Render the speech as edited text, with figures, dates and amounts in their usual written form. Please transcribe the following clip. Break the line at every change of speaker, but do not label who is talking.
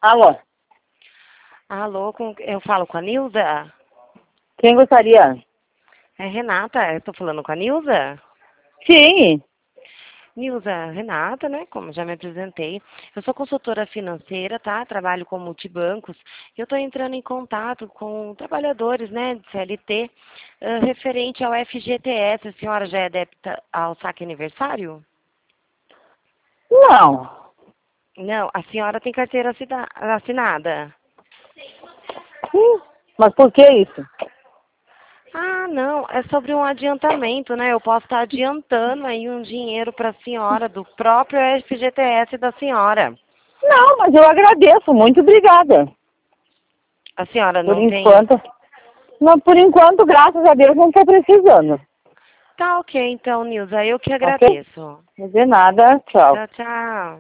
Alô,
Alô, eu falo com a Nilza?
quem gostaria?
É Renata, eu tô falando com a Nilza?
Sim.
Nilza, Renata, né? Como já me apresentei. Eu sou consultora financeira, tá? Trabalho com multibancos. Eu tô entrando em contato com trabalhadores, né, de CLT, referente ao FGTS. A senhora já é adepta ao saque aniversário?
Não.
Não, a senhora tem carteira assinada.
Mas por que isso?
Ah, não, é sobre um adiantamento, né? Eu posso estar adiantando aí um dinheiro para a senhora, do próprio FGTS da senhora.
Não, mas eu agradeço. Muito obrigada.
A senhora
Por
não tem?
enquanto. Não, por enquanto, graças a Deus, não estou precisando.
Tá ok, então, Nilza, eu que
Ok?
agradeço.
De nada. Tchau.
Tchau, tchau.